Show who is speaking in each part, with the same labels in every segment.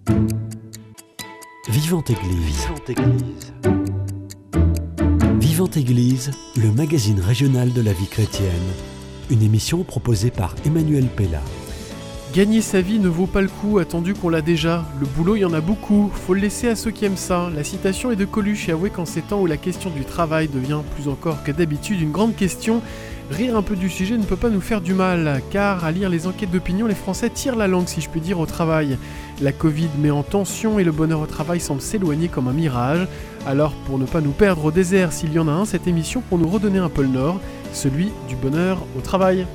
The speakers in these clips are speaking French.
Speaker 1: Vivante Église. Vivante Église, le magazine régional de la vie chrétienne. Une émission proposée par Emmanuel Pella.
Speaker 2: Gagner sa vie ne vaut pas le coup, attendu qu'on l'a déjà. Le boulot, il y en a beaucoup, faut le laisser à ceux qui aiment ça. La citation est de Coluche et avouez qu'en ces temps où la question du travail devient plus encore que d'habitude une grande question, rire un peu du sujet ne peut pas nous faire du mal, car à lire les enquêtes d'opinion, les Français tirent la langue, si je puis dire, au travail. La Covid met en tension et le bonheur au travail semble s'éloigner comme un mirage. Alors, pour ne pas nous perdre au désert, s'il y en a un, cette émission pour nous redonner un peu le nord, celui du bonheur au travail.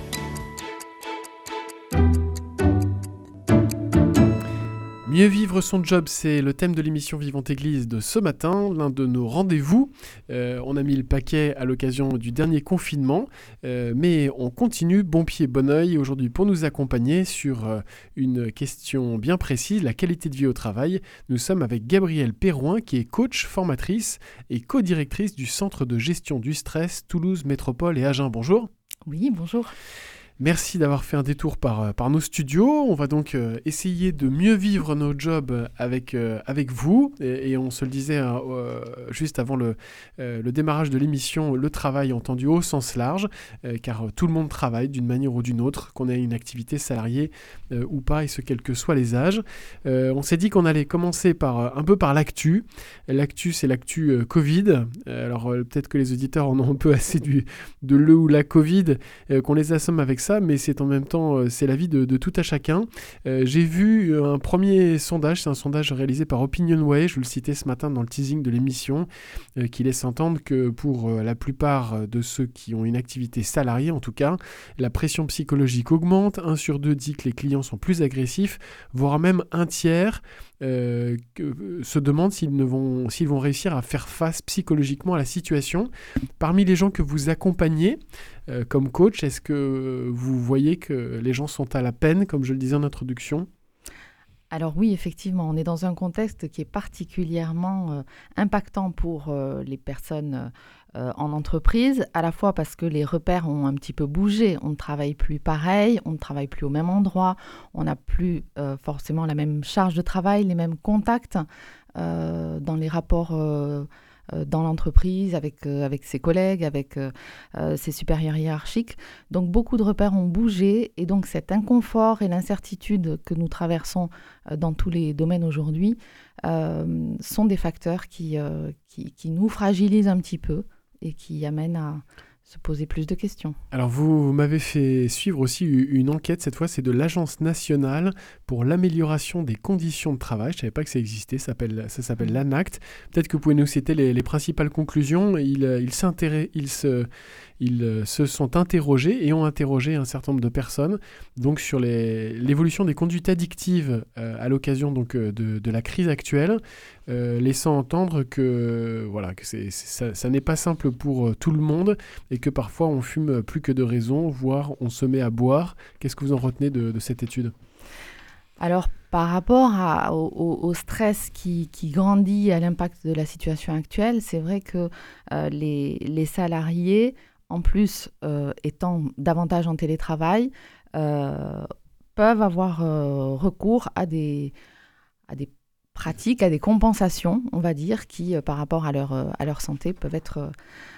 Speaker 2: Mieux vivre son job, c'est le thème de l'émission Vivante Église de ce matin, l'un de nos rendez-vous. On a mis le paquet à l'occasion du dernier confinement, mais on continue bon pied, bon oeil aujourd'hui pour nous accompagner sur une question bien précise, la qualité de vie au travail. Nous sommes avec Gabrielle Perrouin, qui est coach, formatrice et co-directrice du Centre de gestion du stress Toulouse Métropole et Agen. Bonjour.
Speaker 3: Oui, bonjour.
Speaker 2: Merci d'avoir fait un détour par nos studios. On va donc essayer de mieux vivre nos jobs avec vous. Et on se le disait juste avant le démarrage de l'émission, le travail entendu au sens large, car tout le monde travaille d'une manière ou d'une autre, qu'on ait une activité salariée ou pas, et ce quels que soient les âges. On s'est dit qu'on allait commencer un peu par l'actu. L'actu, c'est l'actu Covid. Alors peut-être que les auditeurs en ont un peu assez de le ou la Covid, qu'on les assomme avec ça, mais c'est en même temps, c'est la vie de tout à chacun. J'ai vu un premier sondage, c'est un sondage réalisé par OpinionWay, je vous le citais ce matin dans le teasing de l'émission, qui laisse entendre que pour la plupart de ceux qui ont une activité salariée, en tout cas, la pression psychologique augmente. 1 sur 2 dit que les clients sont plus agressifs, voire même un tiers se demande s'ils vont réussir à faire face psychologiquement à la situation. Parmi les gens que vous accompagnez comme coach, est-ce que vous voyez que les gens sont à la peine, comme je le disais en introduction ?
Speaker 3: Alors oui, effectivement, on est dans un contexte qui est particulièrement impactant pour les personnes en entreprise, à la fois parce que les repères ont un petit peu bougé, on ne travaille plus pareil, on ne travaille plus au même endroit, on n'a plus forcément la même charge de travail, les mêmes contacts dans les rapports dans l'entreprise, avec ses collègues, avec ses supérieurs hiérarchiques. Donc beaucoup de repères ont bougé et donc cet inconfort et l'incertitude que nous traversons dans tous les domaines aujourd'hui sont des facteurs qui nous fragilisent un petit peu et qui amènent à se poser plus de questions.
Speaker 2: Alors vous m'avez fait suivre aussi une enquête, cette fois c'est de l'Agence nationale pour l'amélioration des conditions de travail. Je ne savais pas que ça existait, ça s'appelle l'ANACT. Peut-être que vous pouvez nous citer les principales conclusions. Ils se sont interrogés et ont interrogé un certain nombre de personnes donc sur l'évolution des conduites addictives à l'occasion donc de la crise actuelle, laissant entendre que ça n'est pas simple pour tout le monde et que parfois on fume plus que de raison, voire on se met à boire. Qu'est-ce que vous en retenez de cette étude ?
Speaker 3: Alors, par rapport au stress qui grandit à l'impact de la situation actuelle, c'est vrai que les salariés, en plus étant davantage en télétravail, peuvent avoir recours à des pratiques, à des compensations, on va dire, qui, par rapport à leur santé, peuvent être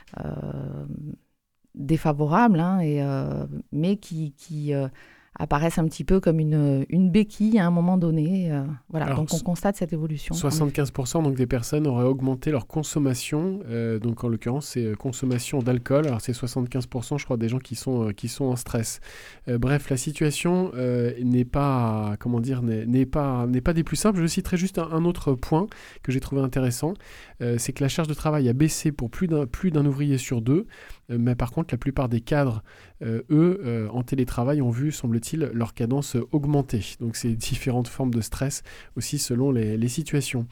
Speaker 3: défavorables, mais qui apparaissent un petit peu comme une béquille à un moment donné. Alors, donc on constate cette évolution.
Speaker 2: 75% donc des personnes auraient augmenté leur consommation, donc en l'occurrence c'est consommation d'alcool. Alors c'est 75% je crois des gens qui sont en stress. Bref, la situation n'est pas des plus simples. Je citerai juste un autre point que j'ai trouvé intéressant, c'est que la charge de travail a baissé pour plus d'un ouvrier sur 2, mais par contre la plupart des cadres en télétravail ont vu, semble-t-il, leur cadence augmenter. Donc c'est différentes formes de stress aussi selon les situations.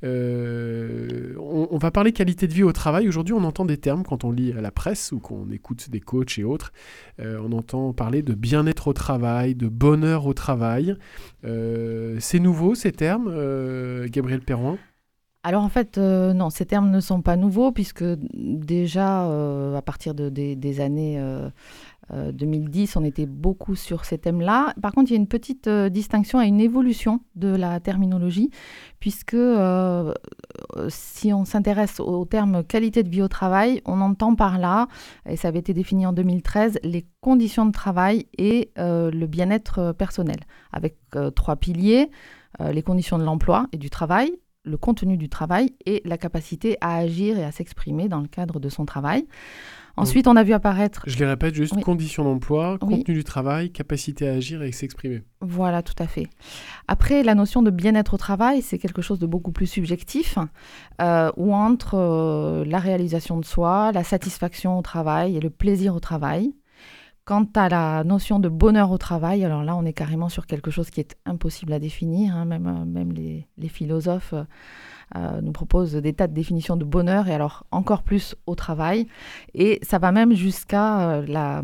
Speaker 2: On va parler qualité de vie au travail. Aujourd'hui, on entend des termes quand on lit la presse ou qu'on écoute des coachs et autres. On entend parler de bien-être au travail, de bonheur au travail. C'est nouveau ces termes, Gabrielle Perrouin ?
Speaker 3: Alors en fait, non, ces termes ne sont pas nouveaux puisque déjà à partir des années 2010, on était beaucoup sur ces thèmes-là. Par contre, il y a une petite distinction et une évolution de la terminologie, puisque si on s'intéresse au terme qualité de vie au travail, on entend par là, et ça avait été défini en 2013, les conditions de travail et le bien-être personnel, avec 3 piliers, les conditions de l'emploi et du travail, le contenu du travail et la capacité à agir et à s'exprimer dans le cadre de son travail. Ensuite, on a vu apparaître...
Speaker 2: Je les répète juste,
Speaker 3: oui.
Speaker 2: Conditions d'emploi,
Speaker 3: Oui.
Speaker 2: contenu du travail, capacité à agir et s'exprimer.
Speaker 3: Voilà, tout à fait. Après, la notion de bien-être au travail, c'est quelque chose de beaucoup plus subjectif, où entre la réalisation de soi, la satisfaction au travail et le plaisir au travail. Quant à la notion de bonheur au travail, alors là, on est carrément sur quelque chose qui est impossible à définir. Hein, même les philosophes nous proposent des tas de définitions de bonheur, et alors encore plus au travail. Et ça va même jusqu'à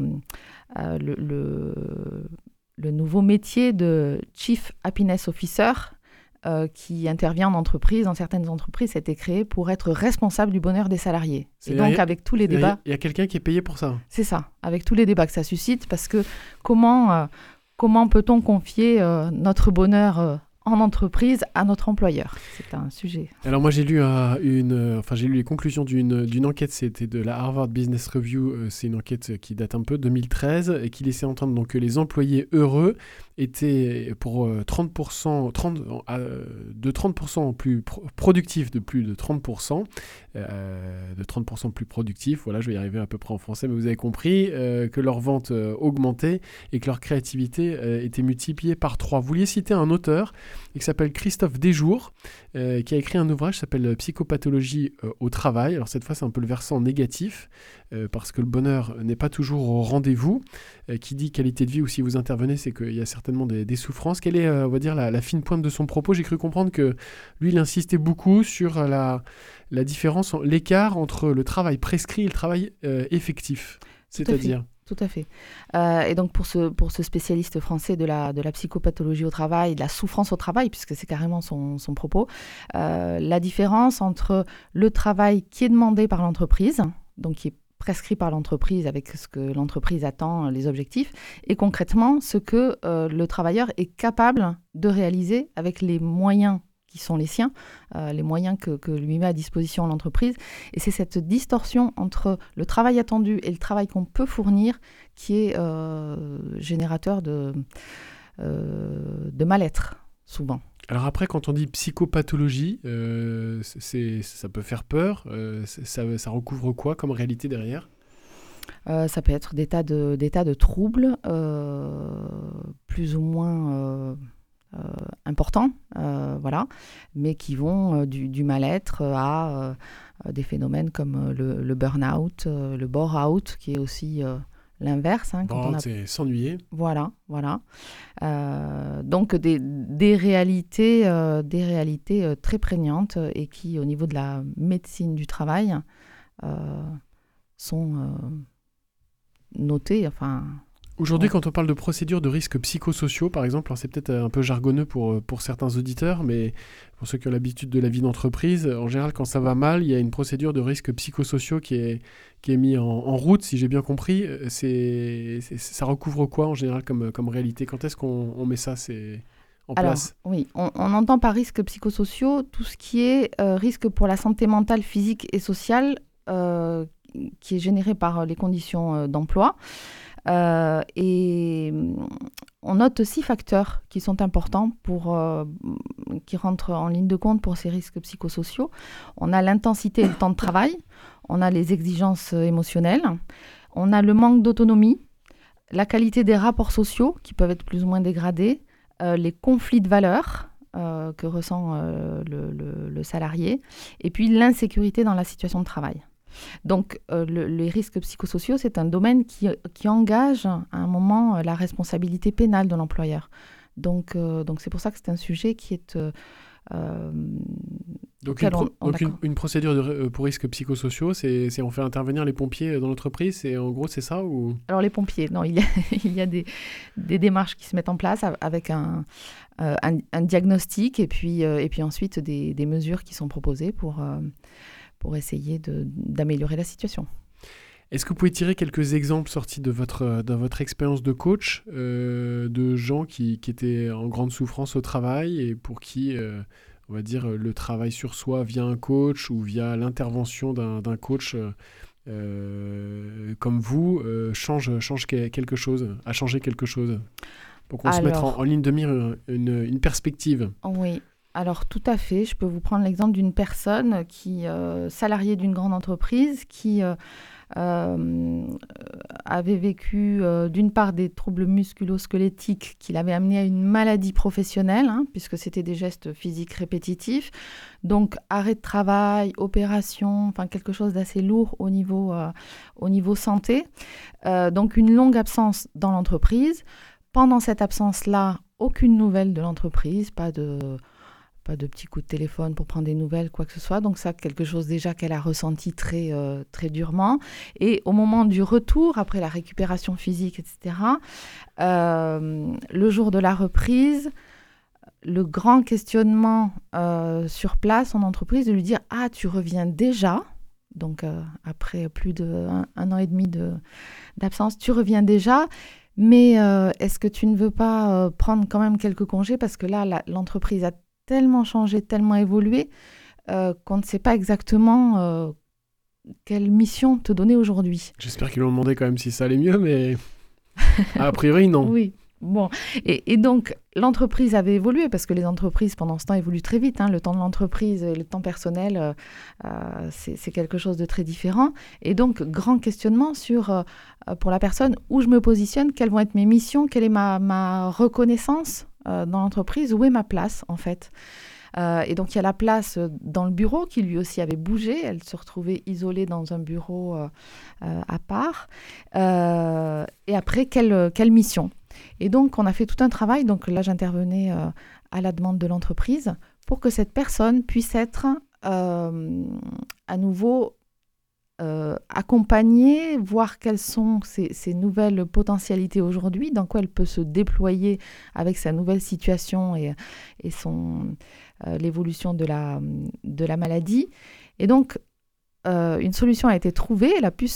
Speaker 3: le nouveau métier de Chief Happiness Officer, qui intervient en entreprise. Dans certaines entreprises, ça a été créé pour être responsable du bonheur des salariés. Et donc, avec tous les débats...
Speaker 2: Il y a quelqu'un qui est payé pour ça.
Speaker 3: C'est ça, avec tous les débats que ça suscite, parce que comment peut-on confier notre bonheur en entreprise à notre employeur ? C'est un sujet.
Speaker 2: Alors moi j'ai lu les conclusions d'une enquête, c'était de la Harvard Business Review, c'est une enquête qui date un peu, 2013, et qui laissait entendre donc que les employés heureux étaient pour 30% plus productifs, de plus de 30%, de 30% plus productifs, voilà, je vais y arriver à peu près en français, mais vous avez compris, que leurs ventes augmentaient et que leur créativité était multipliée par 3. Vous vouliez citer un auteur qui s'appelle Christophe Desjours, qui a écrit un ouvrage qui s'appelle Psychopathologie au travail. Alors cette fois, c'est un peu le versant négatif, parce que le bonheur n'est pas toujours au rendez-vous. Qui dit qualité de vie, ou si vous intervenez, c'est qu'il y a certainement des souffrances. Quelle est, on va dire, la fine pointe de son propos ? J'ai cru comprendre que lui, il insistait beaucoup sur la différence, l'écart entre le travail prescrit et le travail effectif. C'est-à-dire...
Speaker 3: Tout à fait. Et donc, pour ce spécialiste français de la psychopathologie au travail, de la souffrance au travail, puisque c'est carrément son propos, la différence entre le travail qui est demandé par l'entreprise, donc qui est prescrit par l'entreprise avec ce que l'entreprise attend, les objectifs, et concrètement, ce que le travailleur est capable de réaliser avec les moyens qui sont les siens, les moyens que lui met à disposition l'entreprise. Et c'est cette distorsion entre le travail attendu et le travail qu'on peut fournir qui est générateur de mal-être, souvent.
Speaker 2: Alors après, quand on dit psychopathologie, ça peut faire peur. Ça recouvre quoi comme réalité derrière ?
Speaker 3: Ça peut être des tas de troubles, plus ou moins... importants, voilà, mais qui vont du mal-être à des phénomènes comme le burn-out, le bore-out, qui est aussi l'inverse. Hein,
Speaker 2: c'est s'ennuyer.
Speaker 3: Voilà. Donc des réalités très prégnantes et qui, au niveau de la médecine du travail, sont notées, enfin...
Speaker 2: Aujourd'hui, quand on parle de procédures de risques psychosociaux, par exemple, alors c'est peut-être un peu jargonneux pour certains auditeurs, mais pour ceux qui ont l'habitude de la vie d'entreprise, en général, quand ça va mal, il y a une procédure de risques psychosociaux qui est mise en route, si j'ai bien compris. Ça recouvre quoi, en général, comme réalité ? Quand est-ce qu'on met ça en place ?
Speaker 3: Alors, oui, on entend par risques psychosociaux tout ce qui est risque pour la santé mentale, physique et sociale, qui est généré par les conditions d'emploi. Et on note 6 facteurs qui sont importants qui rentrent en ligne de compte pour ces risques psychosociaux. On a l'intensité et le temps de travail, on a les exigences émotionnelles, on a le manque d'autonomie, la qualité des rapports sociaux qui peuvent être plus ou moins dégradés, les conflits de valeurs que ressent le salarié, et puis l'insécurité dans la situation de travail. Donc, les risques psychosociaux, c'est un domaine qui engage à un moment la responsabilité pénale de l'employeur. Donc c'est pour ça que c'est un sujet qui est...
Speaker 2: Donc une procédure pour risques psychosociaux, c'est on fait intervenir les pompiers dans l'entreprise, et en gros c'est ça ou... Alors
Speaker 3: les pompiers, non, il y a des démarches qui se mettent en place avec un diagnostic et puis ensuite des mesures qui sont proposées pour essayer d'améliorer la situation.
Speaker 2: Est-ce que vous pouvez tirer quelques exemples sortis de votre expérience de coach, de gens qui étaient en grande souffrance au travail et pour qui, on va dire, le travail sur soi via un coach ou via l'intervention d'un coach comme vous change quelque chose, a changé quelque chose pour qu'on se mette en ligne de mire une perspective?
Speaker 3: Oui. Alors tout à fait, je peux vous prendre l'exemple d'une personne salariée d'une grande entreprise qui avait vécu d'une part des troubles musculo-squelettiques qui l'avaient amené à une maladie professionnelle, puisque c'était des gestes physiques répétitifs, donc arrêt de travail, opération, enfin quelque chose d'assez lourd au niveau santé, donc une longue absence dans l'entreprise. Pendant cette absence-là, aucune nouvelle de l'entreprise, pas de petits coups de téléphone pour prendre des nouvelles, quoi que ce soit. Donc ça, quelque chose déjà qu'elle a ressenti très, très durement. Et au moment du retour, après la récupération physique, etc., le jour de la reprise, le grand questionnement sur place en entreprise, de lui dire « Ah, tu reviens déjà ?» Donc après plus d'un an et demi d'absence, tu reviens déjà. Mais est-ce que tu ne veux pas prendre quand même quelques congés, parce que là, l'entreprise a tellement changé, tellement évolué, qu'on ne sait pas exactement quelle mission te donner aujourd'hui.
Speaker 2: J'espère qu'ils l'ont demandé quand même si ça allait mieux, mais a priori, non.
Speaker 3: Oui. Bon, et donc l'entreprise avait évolué, parce que les entreprises pendant ce temps évoluent très vite. Le temps de l'entreprise et le temps personnel, c'est quelque chose de très différent. Et donc, grand questionnement sur, pour la personne, où je me positionne, quelles vont être mes missions, quelle est ma reconnaissance dans l'entreprise, où est ma place en fait. Et donc il y a la place dans le bureau qui lui aussi avait bougé, elle se retrouvait isolée dans un bureau à part. Et après, quelle mission ? Et donc on a fait tout un travail, donc là j'intervenais à la demande de l'entreprise pour que cette personne puisse être à nouveau accompagner, voir quelles sont ses nouvelles potentialités aujourd'hui, dans quoi elle peut se déployer avec sa nouvelle situation et l'évolution de la maladie. Et donc, une solution a été trouvée, elle a pu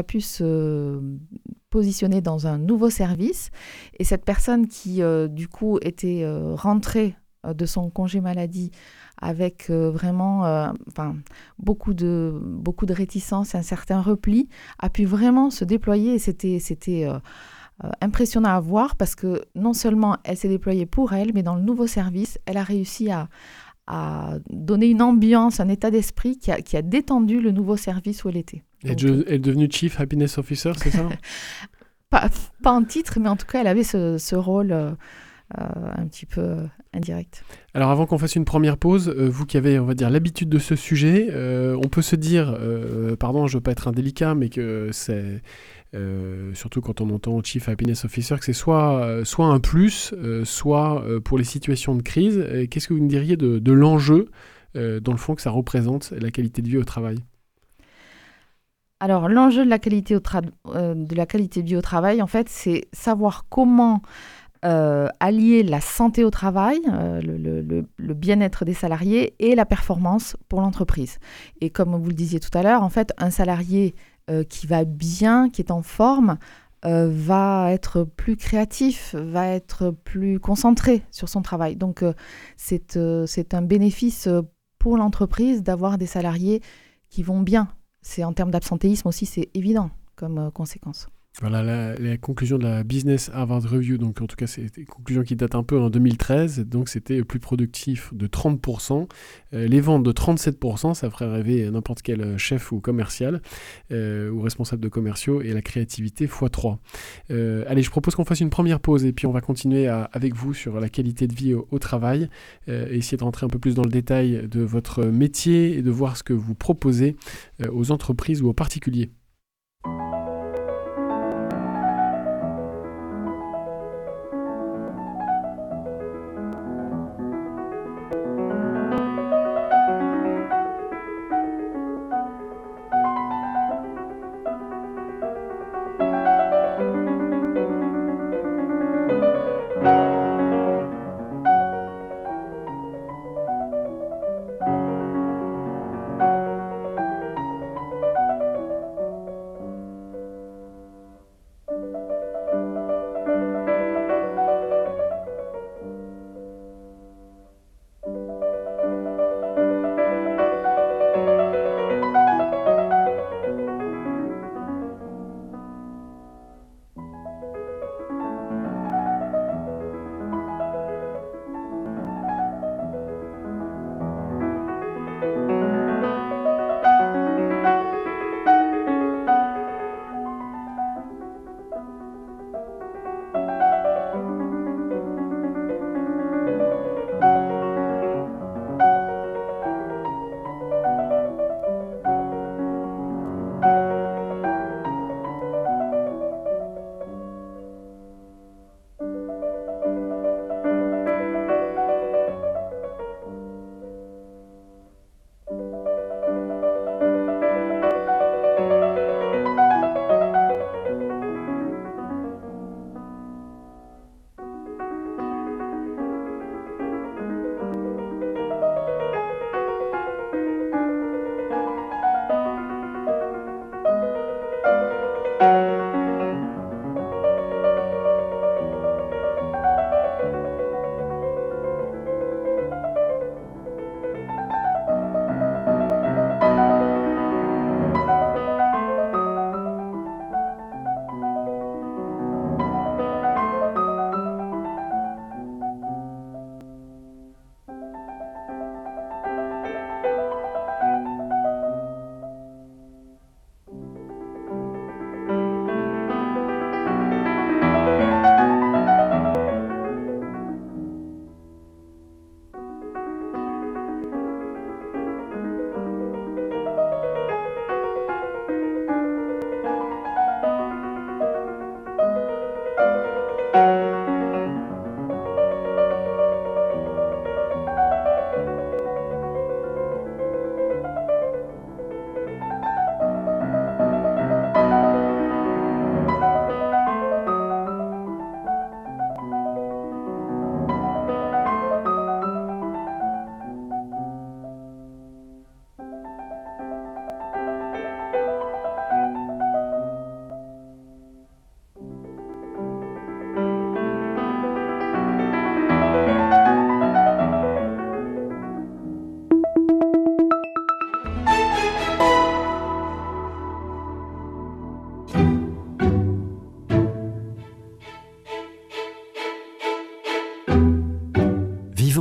Speaker 3: se positionner dans un nouveau service. Et cette personne qui, du coup, était rentrée de son congé maladie avec vraiment beaucoup de réticence, un certain repli, a pu vraiment se déployer. Et c'était impressionnant à voir, parce que non seulement elle s'est déployée pour elle, mais dans le nouveau service, elle a réussi à donner une ambiance, un état d'esprit qui a détendu le nouveau service où elle était.
Speaker 2: Elle est devenue Chief Happiness Officer, c'est ça?
Speaker 3: Pas en titre, mais en tout cas, elle avait ce rôle un petit peu indirect.
Speaker 2: Alors avant qu'on fasse une première pause, vous qui avez, on va dire, l'habitude de ce sujet, on peut se dire, pardon, je ne veux pas être indélicat, mais que c'est, surtout quand on entend Chief Happiness Officer, que c'est soit un plus, soit pour les situations de crise. Qu'est-ce que vous me diriez de l'enjeu, dans le fond, que ça représente, la qualité de vie au travail?
Speaker 3: Alors l'enjeu de la qualité de vie au travail, en fait, c'est savoir comment allier la santé au travail, le bien-être des salariés et la performance pour l'entreprise. Et comme vous le disiez tout à l'heure, en fait, un salarié qui va bien, qui est en forme, va être plus créatif, va être plus concentré sur son travail. Donc, c'est un bénéfice pour l'entreprise d'avoir des salariés qui vont bien. C'est en termes d'absentéisme aussi, c'est évident comme conséquence.
Speaker 2: Voilà la conclusion de la Business Harvard Review, donc en tout cas c'est une conclusion qui date un peu en 2013, donc c'était plus productif de 30%, les ventes de 37%, ça ferait rêver n'importe quel chef ou commercial ou responsable de commerciaux, et la créativité x3. Allez, je propose qu'on fasse une première pause et puis on va continuer avec vous sur la qualité de vie au travail, et essayer de rentrer un peu plus dans le détail de votre métier et de voir ce que vous proposez aux entreprises ou aux particuliers.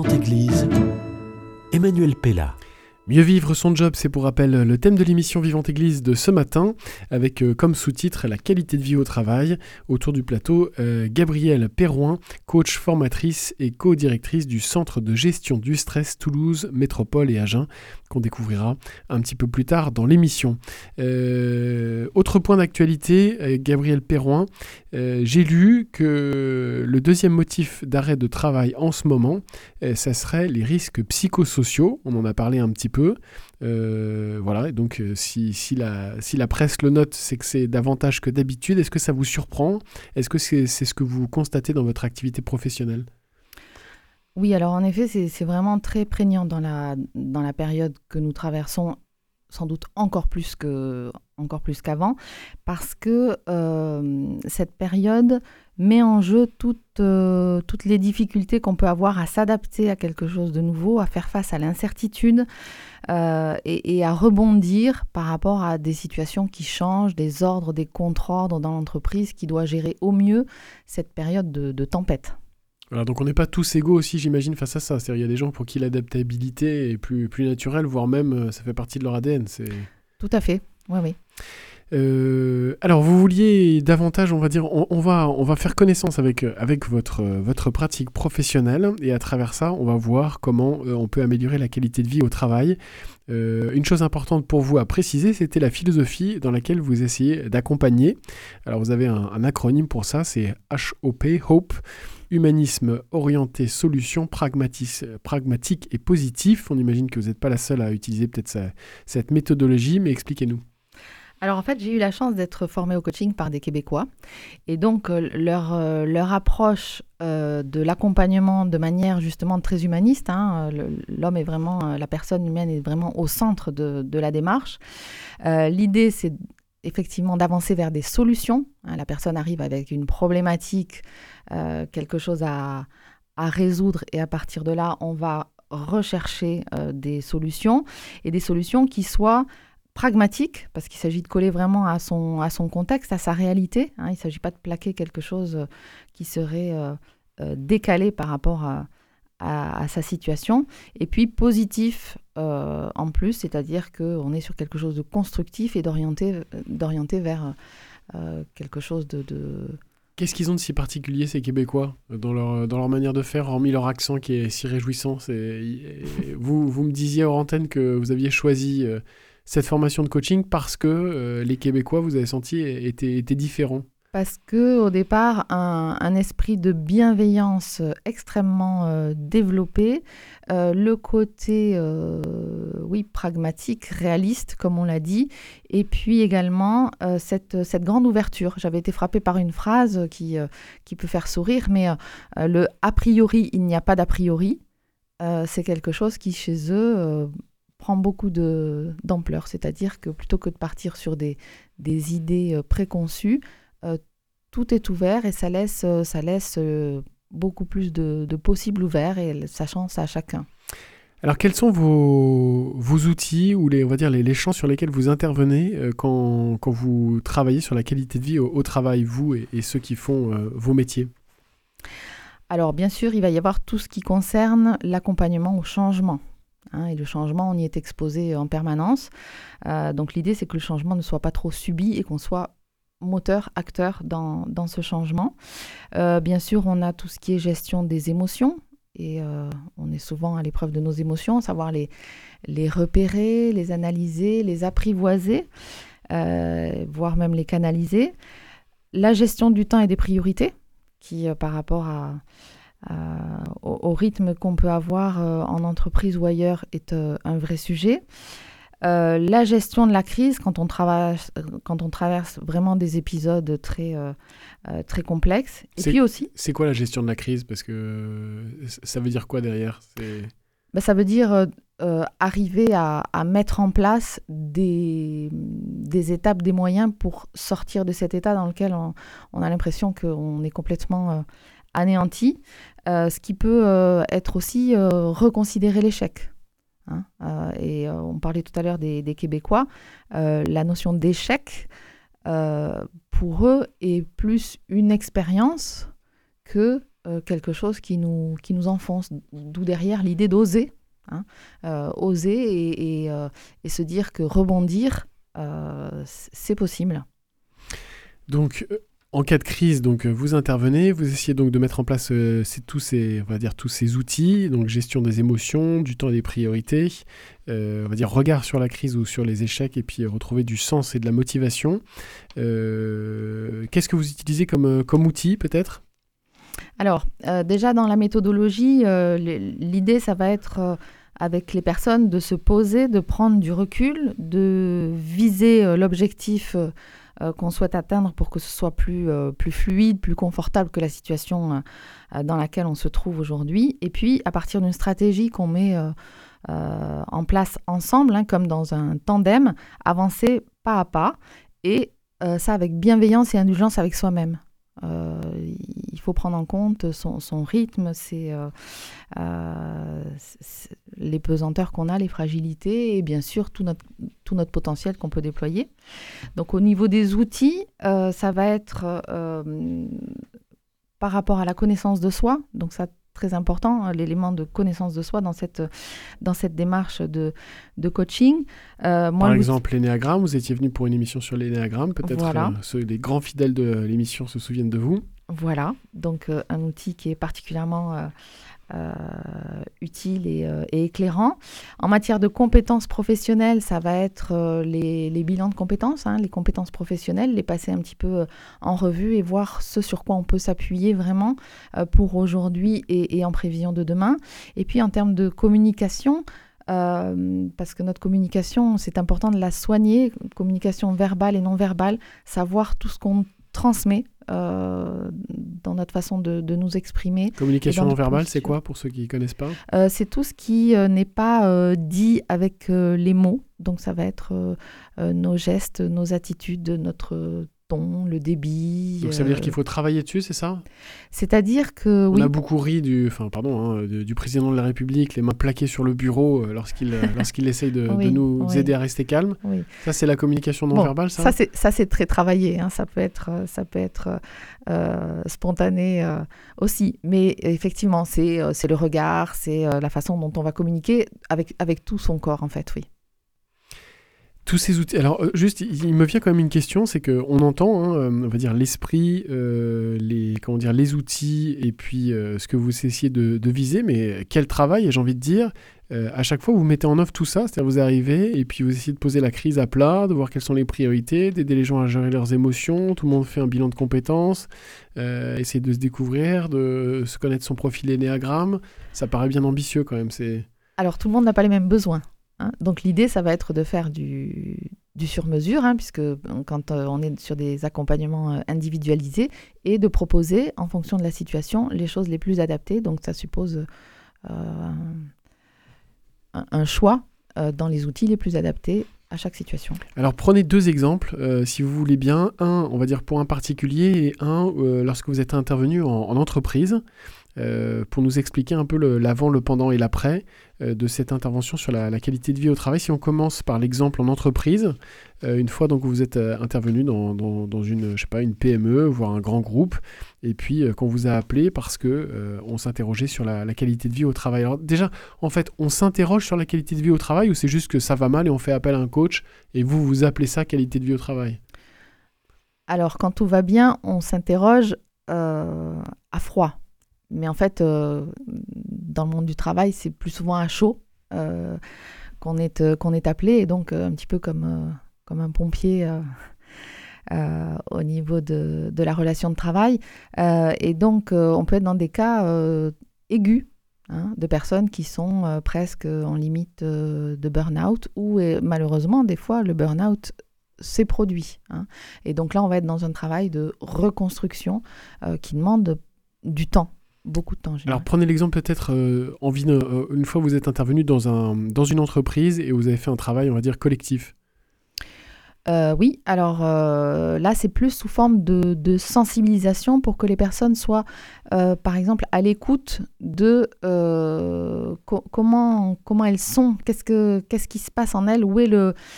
Speaker 1: Vivante Église, Emmanuel Pella.
Speaker 2: Mieux vivre son job, c'est pour rappel le thème de l'émission Vivante Église de ce matin, avec comme sous-titre la qualité de vie au travail. Autour du plateau, Gabrielle Perrouin, coach formatrice et co-directrice du Centre de gestion du stress Toulouse, Métropole et Agen, qu'on découvrira un petit peu plus tard dans l'émission. Autre point d'actualité, Gabrielle Perrouin, j'ai lu que le deuxième motif d'arrêt de travail en ce moment, ça serait les risques psychosociaux. On en a parlé un petit peu. Voilà, donc si la presse le note, c'est que c'est davantage que d'habitude. Est-ce que ça vous surprend ? Est-ce que c'est ce que vous constatez dans votre activité professionnelle ?
Speaker 3: Oui, alors en effet, c'est vraiment très prégnant dans la période que nous traversons, sans doute encore plus qu'avant, parce que cette période met en jeu toutes les difficultés qu'on peut avoir à s'adapter à quelque chose de nouveau, à faire face à l'incertitude et à rebondir par rapport à des situations qui changent, des ordres, des contre-ordres dans l'entreprise qui doit gérer au mieux cette période de tempête.
Speaker 2: Voilà, donc on n'est pas tous égaux aussi, j'imagine, face à ça. C'est-à-dire, il y a des gens pour qui l'adaptabilité est plus naturelle, voire même ça fait partie de leur ADN.
Speaker 3: Tout à fait, oui.
Speaker 2: Alors, vous vouliez davantage, on va dire, on va faire connaissance avec votre pratique professionnelle, et à travers ça, on va voir comment on peut améliorer la qualité de vie au travail. Une chose importante pour vous à préciser, c'était la philosophie dans laquelle vous essayez d'accompagner. Alors, vous avez un acronyme pour ça, c'est HOP, Hope. Humanisme orienté, solution, pragmatique et positif. On imagine que vous n'êtes pas la seule à utiliser peut-être cette méthodologie, mais expliquez-nous.
Speaker 3: Alors en fait, j'ai eu la chance d'être formée au coaching par des Québécois. Et donc leur approche de l'accompagnement de manière justement très humaniste, l'homme est vraiment, la personne humaine est vraiment au centre de la démarche. L'idée, c'est effectivement d'avancer vers des solutions. La personne arrive avec une problématique, quelque chose à résoudre, et à partir de là, on va rechercher des solutions, et des solutions qui soient pragmatiques, parce qu'il s'agit de coller vraiment à son contexte, à sa réalité. Il ne s'agit pas de plaquer quelque chose qui serait décalé par rapport à sa situation. Et puis positif en plus, c'est-à-dire qu'on est sur quelque chose de constructif et d'orienté vers quelque chose de...
Speaker 2: Qu'est-ce qu'ils ont de si particulier, ces Québécois, dans leur manière de faire, hormis leur accent qui est si réjouissant? Vous me disiez hors antenne que vous aviez choisi cette formation de coaching parce que les Québécois, vous avez senti, étaient différents.
Speaker 3: Parce qu'au départ, un esprit de bienveillance extrêmement développé, le côté pragmatique, réaliste, comme on l'a dit, et puis également cette grande ouverture. J'avais été frappée par une phrase qui peut faire sourire, mais le « a priori, il n'y a pas d'a priori », c'est quelque chose qui, chez eux, prend beaucoup d'ampleur. C'est-à-dire que plutôt que de partir sur des idées préconçues, tout est ouvert, et ça laisse beaucoup plus de possibles ouverts, et ça chance à chacun.
Speaker 2: Alors, quels sont vos outils ou les champs sur lesquels vous intervenez quand vous travaillez sur la qualité de vie au travail, vous et ceux qui font vos métiers?
Speaker 3: Alors, bien sûr, il va y avoir tout ce qui concerne l'accompagnement au changement. Et le changement, on y est exposé en permanence. Donc, l'idée, c'est que le changement ne soit pas trop subi et qu'on soit moteur, acteur dans ce changement. Bien sûr, on a tout ce qui est gestion des émotions, et on est souvent à l'épreuve de nos émotions, savoir les repérer, les analyser, les apprivoiser, voire même les canaliser. La gestion du temps et des priorités, qui par rapport au rythme qu'on peut avoir en entreprise ou ailleurs est un vrai sujet. La gestion de la crise, quand on traverse vraiment des épisodes très complexes. Puis aussi...
Speaker 2: C'est quoi la gestion de la crise? Parce que ça veut dire quoi derrière?
Speaker 3: Ça veut dire arriver à mettre en place des étapes, des moyens pour sortir de cet état dans lequel on a l'impression qu'on est complètement anéanti. Ce qui peut être aussi reconsidérer l'échec. Et on parlait tout à l'heure des Québécois. La notion d'échec, pour eux, est plus une expérience que quelque chose qui nous enfonce, d'où derrière l'idée d'oser. Oser et se dire que rebondir, c'est possible.
Speaker 2: Donc, en cas de crise, donc, vous intervenez, vous essayez donc de mettre en place tous ces outils, donc gestion des émotions, du temps et des priorités, on va dire regard sur la crise ou sur les échecs, et puis retrouver du sens et de la motivation. Qu'est-ce que vous utilisez comme outil, peut-être ?
Speaker 3: Alors, déjà dans la méthodologie, l'idée, ça va être avec les personnes de se poser, de prendre du recul, de viser l'objectif qu'on souhaite atteindre pour que ce soit plus fluide, plus confortable que la situation dans laquelle on se trouve aujourd'hui. Et puis, à partir d'une stratégie qu'on met en place ensemble, comme dans un tandem, avancer pas à pas, et ça avec bienveillance et indulgence avec soi-même. Il faut prendre en compte son rythme, les pesanteurs qu'on a, les fragilités et bien sûr tout notre potentiel qu'on peut déployer. Donc au niveau des outils, ça va être par rapport à la connaissance de soi, donc ça très important, l'élément de connaissance de soi dans cette démarche de coaching.
Speaker 2: Par exemple, l'énéagramme, vous étiez venu pour une émission sur l'énéagramme, peut-être
Speaker 3: voilà.
Speaker 2: Les grands fidèles de l'émission se souviennent de vous.
Speaker 3: Voilà, donc un outil qui est particulièrement utile et éclairant. En matière de compétences professionnelles, ça va être les bilans de compétences, les compétences professionnelles, les passer un petit peu en revue et voir ce sur quoi on peut s'appuyer vraiment pour aujourd'hui et en prévision de demain. Et puis en termes de communication, parce que notre communication, c'est important de la soigner, communication verbale et non verbale, savoir tout ce qu'on transmet dans notre façon de nous exprimer.
Speaker 2: Communication non verbale, c'est quoi pour ceux qui ne connaissent pas ?
Speaker 3: C'est tout ce qui n'est pas dit avec les mots. Donc ça va être nos gestes, nos attitudes, notre ton, le débit.
Speaker 2: Donc ça veut dire qu'il faut travailler dessus, c'est ça ?
Speaker 3: C'est-à-dire que
Speaker 2: On a beaucoup ri du président de la République, les mains plaquées sur le bureau lorsqu'il essaye de nous aider à rester calme.
Speaker 3: Oui.
Speaker 2: Ça, c'est la communication non verbale, ça ?
Speaker 3: Ça, c'est très travaillé. Ça peut être spontané aussi. Mais effectivement, c'est le regard, c'est la façon dont on va communiquer avec tout son corps, en fait, oui.
Speaker 2: Tous ces outils. Alors, juste, il me vient quand même une question, c'est qu'on entend, on va dire, l'esprit, les outils, et puis ce que vous essayez de viser, mais quel travail, j'ai envie de dire. À chaque fois, vous mettez en œuvre tout ça, c'est-à-dire vous arrivez, et puis vous essayez de poser la crise à plat, de voir quelles sont les priorités, d'aider les gens à gérer leurs émotions, tout le monde fait un bilan de compétences, essayer de se découvrir, de se connaître son profil énéagramme. Ça paraît bien ambitieux quand même.
Speaker 3: Alors, tout le monde n'a pas les mêmes besoins. Donc l'idée, ça va être de faire du sur-mesure, puisque quand on est sur des accompagnements individualisés, et de proposer, en fonction de la situation, les choses les plus adaptées. Donc ça suppose un choix dans les outils les plus adaptés à chaque situation.
Speaker 2: Alors prenez 2 exemples, si vous voulez bien. Un, on va dire pour un particulier, et un, lorsque vous êtes intervenu en entreprise. Pour nous expliquer un peu l'avant, le pendant et l'après de cette intervention sur la qualité de vie au travail. Si on commence par l'exemple en entreprise, une fois donc vous êtes intervenu dans une PME, voire un grand groupe, et puis qu'on vous a appelé parce que on s'interrogeait sur la qualité de vie au travail. Alors déjà, en fait, on s'interroge sur la qualité de vie au travail, ou c'est juste que ça va mal et on fait appel à un coach, et vous appelez ça qualité de vie au travail ?
Speaker 3: Alors, quand tout va bien, on s'interroge à froid. Mais en fait, dans le monde du travail, c'est plus souvent à chaud qu'on est appelé, et donc un petit peu comme un pompier au niveau de la relation de travail. Et donc, on peut être dans des cas aigus, de personnes qui sont presque en limite de burn-out, ou malheureusement, des fois, le burn-out s'est produit. Et donc là, on va être dans un travail de reconstruction qui demande du temps. Beaucoup de temps.
Speaker 2: Alors prenez l'exemple peut-être une fois vous êtes intervenu dans une entreprise et vous avez fait un travail, on va dire, collectif.
Speaker 3: Oui, alors là c'est plus sous forme de sensibilisation pour que les personnes soient par exemple à l'écoute de comment elles sont, qu'est-ce qui se passe en elles, où est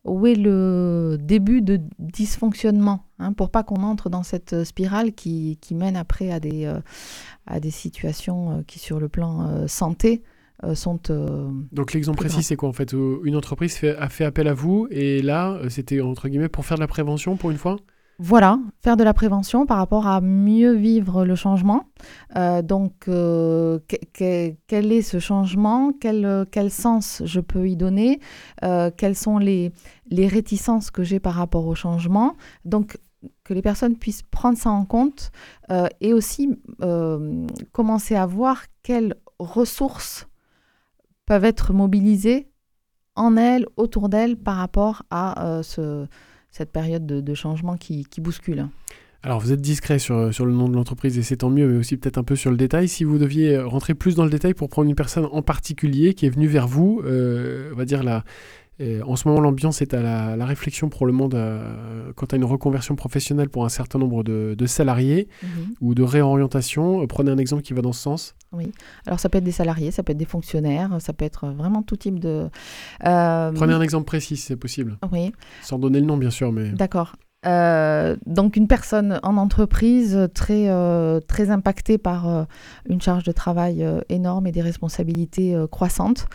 Speaker 3: où est le début de dysfonctionnement, pour pas qu'on entre dans cette spirale qui mène après à des situations qui, sur le plan santé, sont...
Speaker 2: Donc l'exemple précis, c'est quoi en fait? Une entreprise a fait appel à vous et là, c'était entre guillemets pour faire de la prévention pour une fois?
Speaker 3: Voilà, faire de la prévention par rapport à mieux vivre le changement. Donc, quel est ce changement? Quel sens je peux y donner? Quelles sont les réticences que j'ai par rapport au changement? Donc, que les personnes puissent prendre ça en compte et aussi commencer à voir quelles ressources peuvent être mobilisées en elles, autour d'elles, par rapport à cette période de changement qui bouscule.
Speaker 2: Alors, vous êtes discret sur le nom de l'entreprise et c'est tant mieux, mais aussi peut-être un peu sur le détail. Si vous deviez rentrer plus dans le détail pour prendre une personne en particulier qui est venue vers vous, on va dire en ce moment, l'ambiance est à la réflexion probablement quant à une reconversion professionnelle pour un certain nombre de salariés ou de réorientation. Prenez un exemple qui va dans ce sens.
Speaker 3: Oui, alors ça peut être des salariés, ça peut être des fonctionnaires, ça peut être vraiment tout type de...
Speaker 2: Prenez un exemple précis si c'est possible.
Speaker 3: Oui.
Speaker 2: Sans donner le nom, bien sûr. Mais...
Speaker 3: D'accord. Donc une personne en entreprise très impactée par une charge de travail énorme et des responsabilités croissantes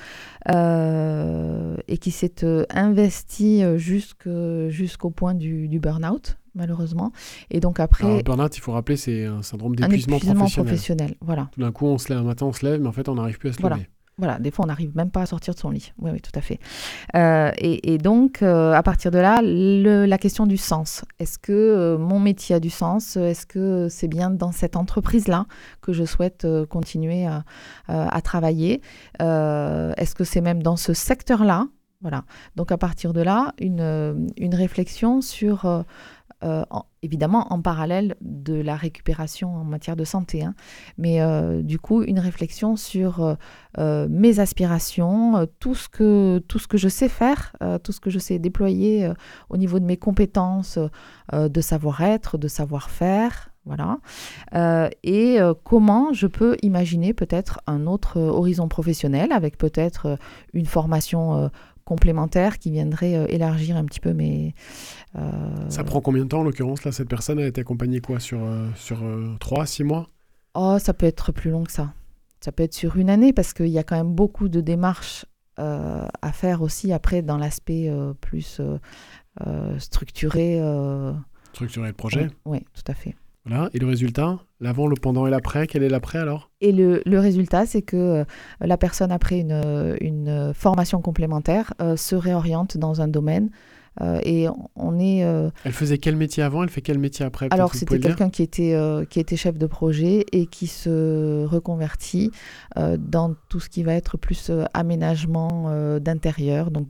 Speaker 3: et qui s'est investie jusqu'au point du burn-out, malheureusement. Et donc après...
Speaker 2: Alors, le burn-out, il faut rappeler, c'est un syndrome d'épuisement
Speaker 3: professionnel. Voilà.
Speaker 2: Tout d'un coup, un matin, on se lève, mais en fait, on n'arrive plus à se lever.
Speaker 3: Voilà, des fois, on n'arrive même pas à sortir de son lit. Oui, tout à fait. Et donc, à partir de là, la question du sens. Est-ce que mon métier a du sens? Est-ce que c'est bien dans cette entreprise-là que je souhaite continuer à travailler? Est-ce que c'est même dans ce secteur-là? Voilà. Donc, à partir de là, une réflexion sur... évidemment en parallèle de la récupération en matière de santé, mais du coup une réflexion sur mes aspirations, tout ce que je sais faire, tout ce que je sais déployer au niveau de mes compétences de savoir-être, de savoir-faire, voilà, et comment je peux imaginer peut-être un autre horizon professionnel avec peut-être une formation complémentaire qui viendrait élargir un petit peu mes...
Speaker 2: Ça prend combien de temps en l'occurrence là? Cette personne a été accompagnée quoi sur 3-6 mois?
Speaker 3: Oh, ça peut être plus long que ça. Ça peut être sur une année parce qu'il y a quand même beaucoup de démarches à faire aussi après dans l'aspect plus structuré.
Speaker 2: Structurer le projet?
Speaker 3: Oui, tout à fait.
Speaker 2: Voilà. Et le résultat? L'avant, le pendant et l'après? Quel est l'après alors?
Speaker 3: Et le résultat, c'est que la personne, après une formation complémentaire, se réoriente dans un domaine. Et on est...
Speaker 2: Elle faisait quel métier avant? Elle fait quel métier après?
Speaker 3: Alors, c'était quelqu'un qui était chef de projet et qui se reconvertit dans tout ce qui va être plus aménagement d'intérieur, donc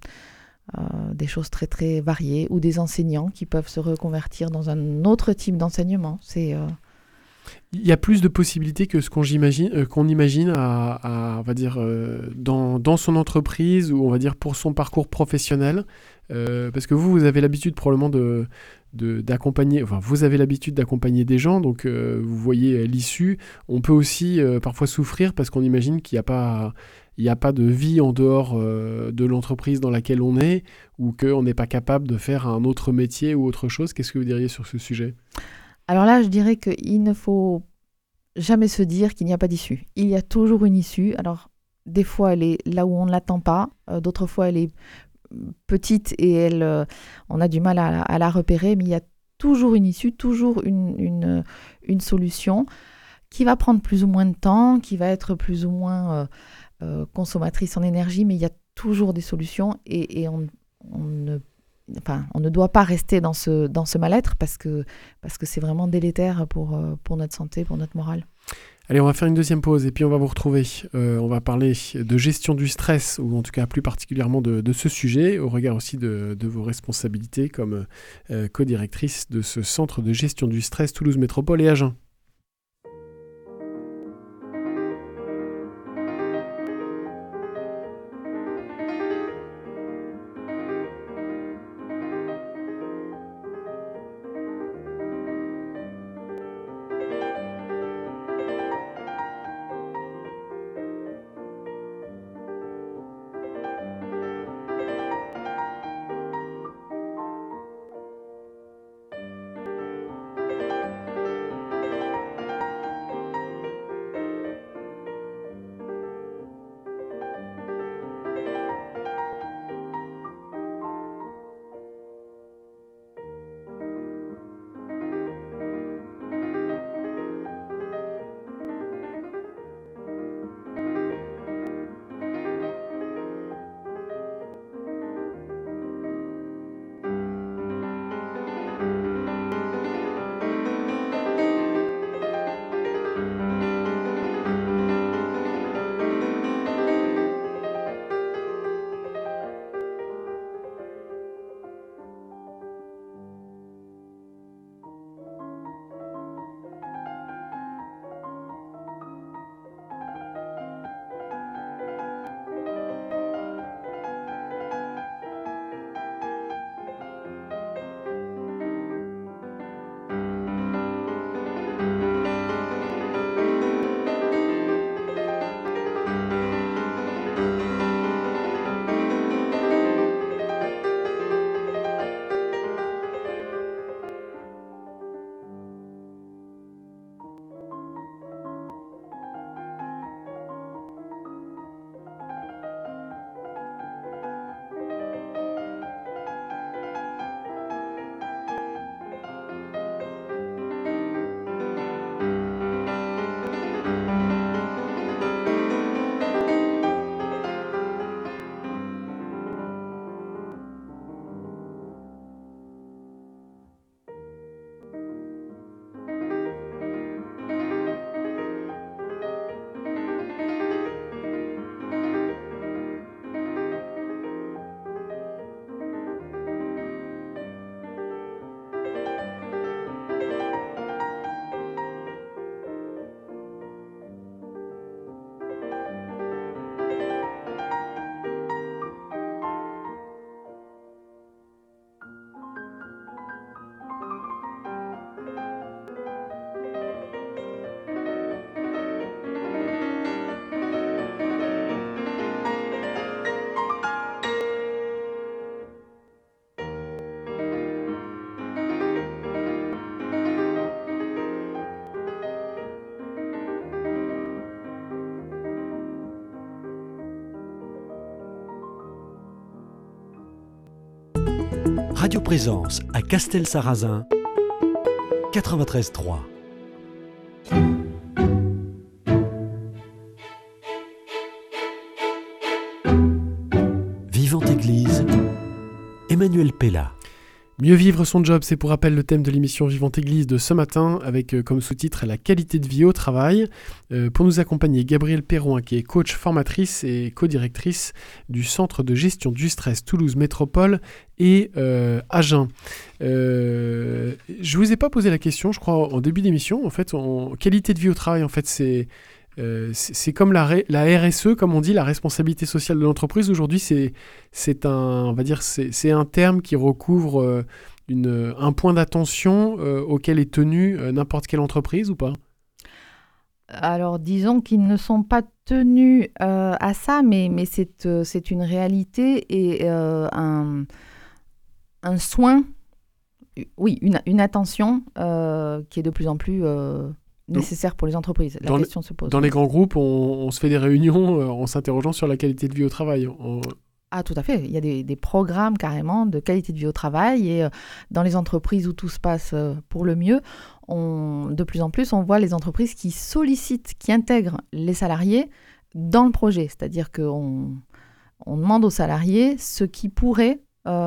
Speaker 3: des choses très, très variées, ou des enseignants qui peuvent se reconvertir dans un autre type d'enseignement.
Speaker 2: Il y a plus de possibilités que ce qu'on imagine on va dire, dans son entreprise ou on va dire pour son parcours professionnel. Parce que vous avez l'habitude probablement d'accompagner, enfin vous avez l'habitude d'accompagner des gens, donc vous voyez l'issue. On peut aussi parfois souffrir parce qu'on imagine qu'il n'y a pas de vie en dehors de l'entreprise dans laquelle on est ou qu'on n'est pas capable de faire un autre métier ou autre chose. Qu'est-ce que vous diriez sur ce sujet ?
Speaker 3: Alors là, je dirais qu'il ne faut jamais se dire qu'il n'y a pas d'issue. Il y a toujours une issue. Alors, des fois, elle est là où on ne l'attend pas. D'autres fois, elle est petite et on a du mal à la repérer. Mais il y a toujours une issue, toujours une solution qui va prendre plus ou moins de temps, qui va être plus ou moins consommatrice en énergie. Mais il y a toujours des solutions et on ne doit pas rester dans ce mal-être parce que c'est vraiment délétère pour notre santé, pour notre morale.
Speaker 2: Allez, on va faire une deuxième pause et puis on va vous retrouver. On va parler de gestion du stress, ou en tout cas plus particulièrement de ce sujet, au regard aussi de vos responsabilités comme co-directrice de ce centre de gestion du stress Toulouse Métropole et Agen.
Speaker 1: Radio Présence à Castelsarrasin, 93.3. Vivante Église, Emmanuel Pella.
Speaker 2: Mieux vivre son job, c'est pour rappel le thème de l'émission Vivante Église de ce matin, avec comme sous-titre la qualité de vie au travail. Pour nous accompagner, Gabrielle Perron, qui est coach formatrice et co-directrice du Centre de gestion du stress Toulouse Métropole et Agen. Je vous ai pas posé la question, je crois, en début d'émission. En fait, qualité de vie au travail, en fait, c'est comme la RSE, comme on dit, la responsabilité sociale de l'entreprise. Aujourd'hui, c'est un terme qui recouvre un point d'attention auquel est tenue n'importe quelle entreprise ou pas ?
Speaker 3: Alors, disons qu'ils ne sont pas tenus à ça, mais c'est une réalité et un soin, oui, une attention qui est de plus en plus nécessaire pour les entreprises. La question se pose.
Speaker 2: Dans les grands groupes, on se fait des réunions en s'interrogeant sur la qualité de vie au travail.
Speaker 3: Ah, tout à fait. Il y a des programmes carrément de qualité de vie au travail et dans les entreprises où tout se passe pour le mieux, de plus en plus, on voit les entreprises qui sollicitent, qui intègrent les salariés dans le projet. C'est-à-dire qu'on demande aux salariés ce qui pourrait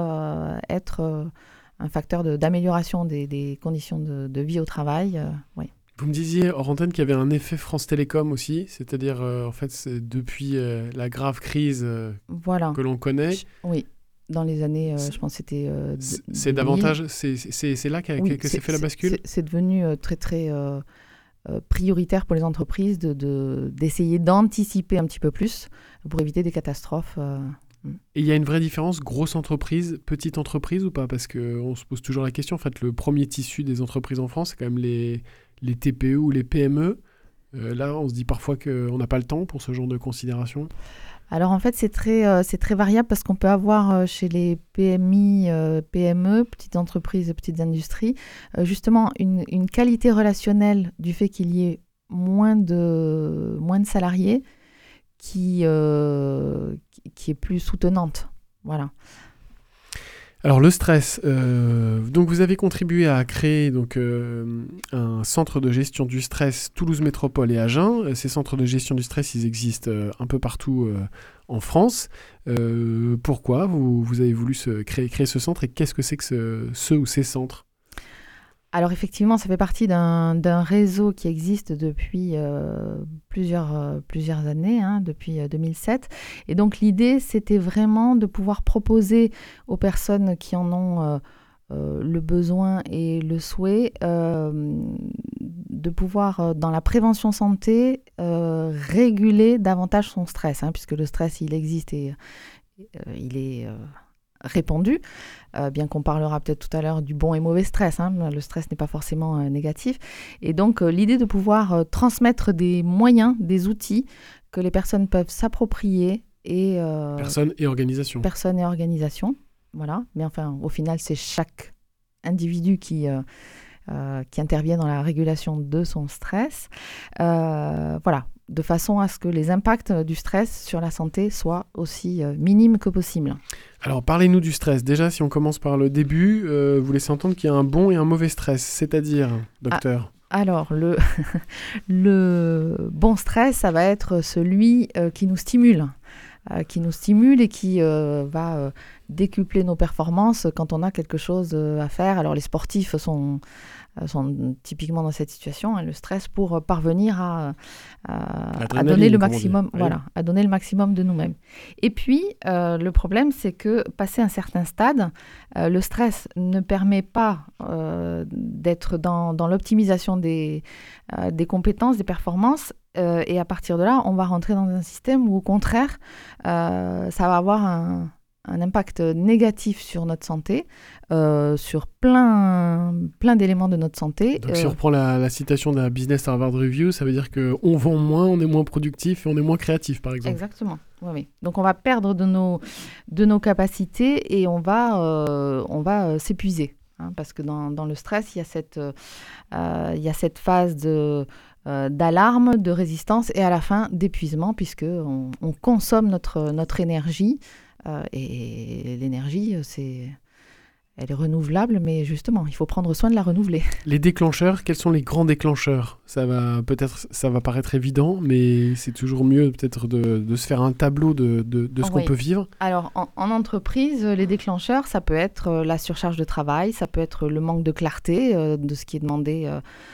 Speaker 3: être un facteur d'amélioration des conditions de vie au travail. Oui.
Speaker 2: Vous me disiez hors antenne qu'il y avait un effet France Télécom aussi, c'est-à-dire en fait c'est depuis la grave crise que l'on connaît.
Speaker 3: Oui, dans les années, je pense que c'était...
Speaker 2: c'est davantage, c'est là que s'est fait la bascule.
Speaker 3: C'est devenu très très prioritaire pour les entreprises d'essayer d'anticiper un petit peu plus pour éviter des catastrophes.
Speaker 2: Et il y a une vraie différence, grosse entreprise, petite entreprise ou pas ? Parce qu'on se pose toujours la question, en fait le premier tissu des entreprises en France, c'est quand même les TPE ou les PME. Là, on se dit parfois qu'on n'a pas le temps pour ce genre de considération.
Speaker 3: Alors en fait, c'est très variable parce qu'on peut avoir chez les PMI, PME, petites entreprises, petites industries, justement une qualité relationnelle du fait qu'il y ait moins de salariés qui est plus soutenante. Voilà.
Speaker 2: Alors le stress, donc vous avez contribué à créer un centre de gestion du stress Toulouse Métropole et Agen. Ces centres de gestion du stress, ils existent un peu partout en France. Pourquoi vous avez voulu créer ce centre et qu'est-ce que c'est que ces centres ?
Speaker 3: Alors effectivement, ça fait partie d'un réseau qui existe depuis plusieurs années, depuis 2007. Et donc l'idée, c'était vraiment de pouvoir proposer aux personnes qui en ont le besoin et le souhait de pouvoir, dans la prévention santé, réguler davantage son stress, puisque le stress, il existe et il est... répandu, bien qu'on parlera peut-être tout à l'heure du bon et mauvais stress. Le stress n'est pas forcément négatif. Et donc, l'idée de pouvoir transmettre des moyens, des outils que les personnes peuvent s'approprier.
Speaker 2: Personnes et organisations.
Speaker 3: Personnes et organisations, voilà. Mais enfin, au final, c'est chaque individu qui intervient dans la régulation de son stress. Voilà. De façon à ce que les impacts du stress sur la santé soient aussi minimes que possible.
Speaker 2: Alors, parlez-nous du stress. Déjà, si on commence par le début, vous laissez entendre qu'il y a un bon et un mauvais stress, c'est-à-dire, docteur ?
Speaker 3: Alors, le bon stress, ça va être celui qui nous stimule et qui va décupler nos performances quand on a quelque chose à faire. Alors, les sportifs sont typiquement dans cette situation, le stress pour parvenir à donner le maximum, à donner le maximum de nous-mêmes. Et puis, le problème, c'est que passé un certain stade, le stress ne permet pas d'être dans l'optimisation des compétences, des performances, et à partir de là, on va rentrer dans un système où, au contraire, ça va avoir un impact négatif sur notre santé, sur plein d'éléments de notre santé.
Speaker 2: Donc si on reprend la citation de la Business Harvard Review, ça veut dire qu'on vend moins, on est moins productif et on est moins créatif, par exemple.
Speaker 3: Exactement, oui. Donc on va perdre de nos capacités et on va s'épuiser. Parce que dans le stress, il y a cette phase d'alarme, de résistance et à la fin d'épuisement, puisqu'on consomme notre énergie. Et l'énergie, elle est renouvelable, mais justement, il faut prendre soin de la renouveler.
Speaker 2: Les déclencheurs, quels sont les grands déclencheurs ? Ça va paraître évident, mais c'est toujours mieux peut-être de se faire un tableau de ce qu'on peut vivre.
Speaker 3: Alors, en entreprise, les déclencheurs, ça peut être la surcharge de travail, ça peut être le manque de clarté de ce qui est demandé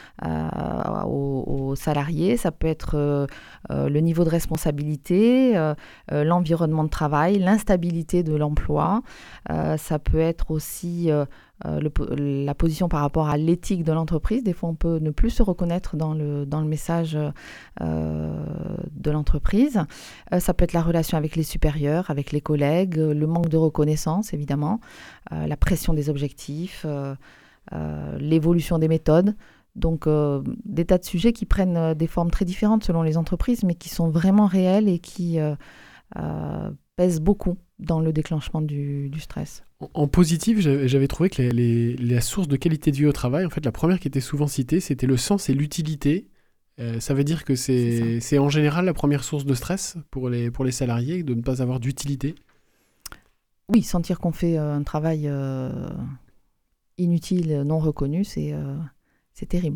Speaker 3: aux salariés, ça peut être le niveau de responsabilité, l'environnement de travail, l'instabilité de l'emploi, ça peut être aussi la position par rapport à l'éthique de l'entreprise. Des fois, on peut ne plus se reconnaître dans le message de l'entreprise. Ça peut être la relation avec les supérieurs, avec les collègues, le manque de reconnaissance, évidemment, la pression des objectifs, l'évolution des méthodes. Donc, des tas de sujets qui prennent des formes très différentes selon les entreprises, mais qui sont vraiment réels et qui pèsent beaucoup dans le déclenchement du stress.
Speaker 2: En positif, j'avais trouvé que la source de qualité de vie au travail, en fait, la première qui était souvent citée, c'était le sens et l'utilité. Ça veut dire que c'est en général la première source de stress pour les salariés, de ne pas avoir d'utilité.
Speaker 3: Oui, sentir qu'on fait un travail inutile, non reconnu, c'est terrible.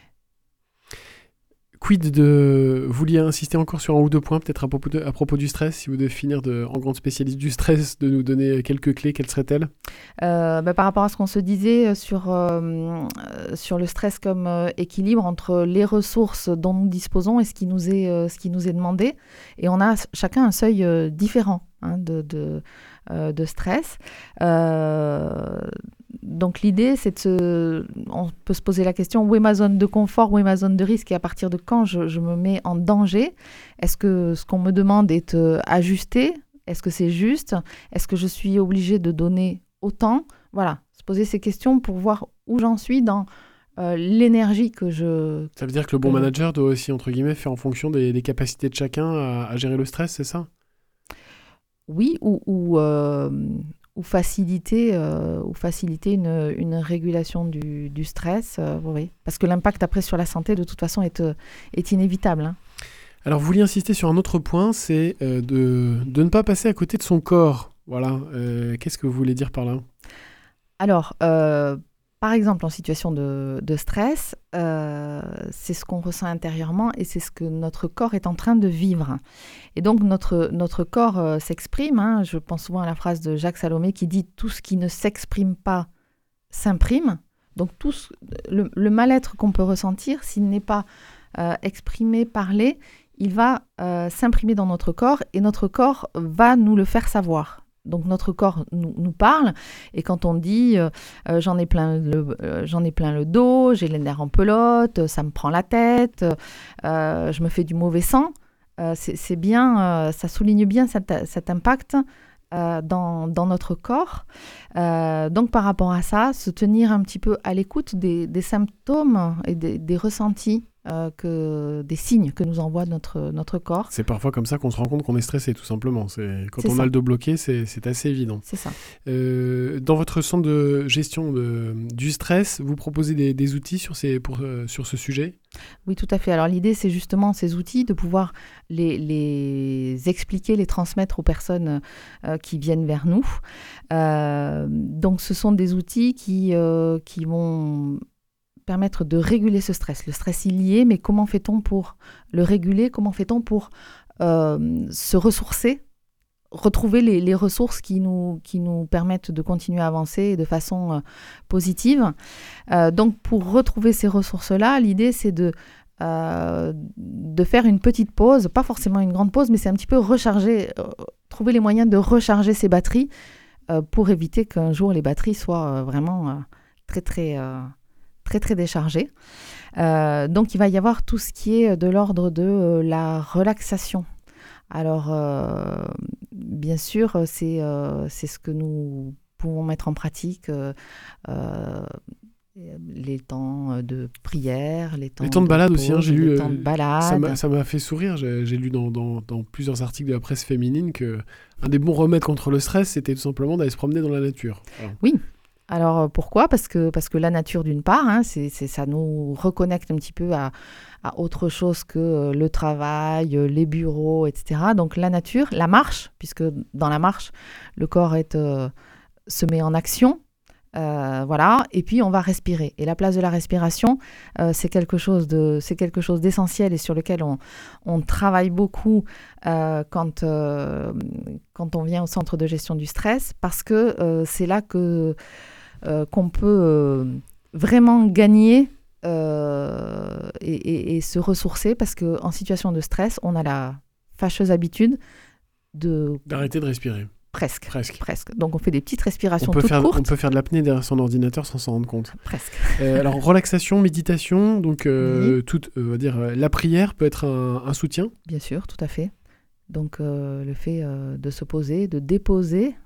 Speaker 2: Quid vous vouliez insister encore sur un ou deux points, peut-être à propos du stress, si vous devez finir en grande spécialiste du stress, de nous donner quelques clés, quelles seraient-elles ?
Speaker 3: Par rapport à ce qu'on se disait sur le stress comme équilibre entre les ressources dont nous disposons et ce qui nous est demandé. Et on a chacun un seuil différent de stress. Donc l'idée, c'est on peut se poser la question, où est ma zone de confort, où est ma zone de risque, et à partir de quand je me mets en danger ? Est-ce que ce qu'on me demande est ajusté ? Est-ce que c'est juste ? Est-ce que je suis obligée de donner autant ? Voilà, se poser ces questions pour voir où j'en suis dans l'énergie que je...
Speaker 2: Ça veut dire que le bon manager doit aussi, entre guillemets, faire en fonction des capacités de chacun à gérer le stress, c'est ça ?
Speaker 3: Oui, ou faciliter une régulation du stress, oui. Parce que l'impact après sur la santé, de toute façon, est inévitable. Hein.
Speaker 2: Alors, vous vouliez insister sur un autre point, c'est de ne pas passer à côté de son corps. Voilà. Qu'est-ce que vous voulez dire par là ?
Speaker 3: Alors, par exemple, en situation de stress, c'est ce qu'on ressent intérieurement et c'est ce que notre corps est en train de vivre. Et donc, notre corps s'exprime. Hein. Je pense souvent à la phrase de Jacques Salomé qui dit « Tout ce qui ne s'exprime pas s'imprime ». Donc, le mal-être qu'on peut ressentir, s'il n'est pas exprimé, parlé, il va s'imprimer dans notre corps et notre corps va nous le faire savoir. Donc notre corps nous parle et quand on dit j'en ai plein le dos, j'ai les nerfs en pelote, ça me prend la tête, je me fais du mauvais sang, c'est bien, ça souligne bien cet impact dans notre corps. Donc par rapport à ça, se tenir un petit peu à l'écoute des symptômes et des ressentis, des signes que nous envoie notre corps.
Speaker 2: C'est parfois comme ça qu'on se rend compte qu'on est stressé, tout simplement. Quand on a le dos bloqué, c'est assez évident.
Speaker 3: C'est ça.
Speaker 2: Dans votre centre de gestion du stress, vous proposez des outils sur ce sujet ?
Speaker 3: Oui, tout à fait. Alors l'idée, c'est justement ces outils, de pouvoir les expliquer, les transmettre aux personnes qui viennent vers nous. Donc ce sont des outils qui vont permettre de réguler ce stress. Le stress, il y est, mais comment fait-on pour le réguler ? Comment fait-on pour se ressourcer, retrouver les ressources qui nous permettent de continuer à avancer de façon positive ? Donc, pour retrouver ces ressources-là, l'idée, c'est de faire une petite pause, pas forcément une grande pause, mais c'est un petit peu recharger, trouver les moyens de recharger ces batteries pour éviter qu'un jour les batteries soient vraiment très, très... très très déchargé. Donc il va y avoir tout ce qui est de l'ordre de la relaxation. Alors bien sûr, c'est ce que nous pouvons mettre en pratique, les temps de prière, les temps
Speaker 2: de balade aussi, hein, j'ai lu.
Speaker 3: Les temps de balade.
Speaker 2: Ça m'a fait sourire. J'ai lu dans plusieurs articles de la presse féminine que un des bons remèdes contre le stress, c'était tout simplement d'aller se promener dans la nature. Voilà.
Speaker 3: Oui. Alors pourquoi ? Parce que la nature, d'une part, hein, ça nous reconnecte un petit peu à autre chose que le travail, les bureaux, etc. Donc la nature, la marche, puisque dans la marche, le corps se met en action. Voilà, et puis on va respirer. Et la place de la respiration, c'est quelque chose d'essentiel et sur lequel on travaille beaucoup quand on vient au centre de gestion du stress, parce que c'est là qu'on peut vraiment gagner et se ressourcer, parce qu'en situation de stress, on a la fâcheuse habitude
Speaker 2: d'arrêter de respirer.
Speaker 3: Presque. Donc on fait des petites respirations courtes.
Speaker 2: On peut faire de l'apnée derrière son ordinateur sans s'en rendre compte.
Speaker 3: Presque.
Speaker 2: Alors relaxation, méditation, donc
Speaker 3: Oui.
Speaker 2: on va dire la prière peut être un soutien.
Speaker 3: Bien sûr, tout à fait. Donc le fait de se poser, de déposer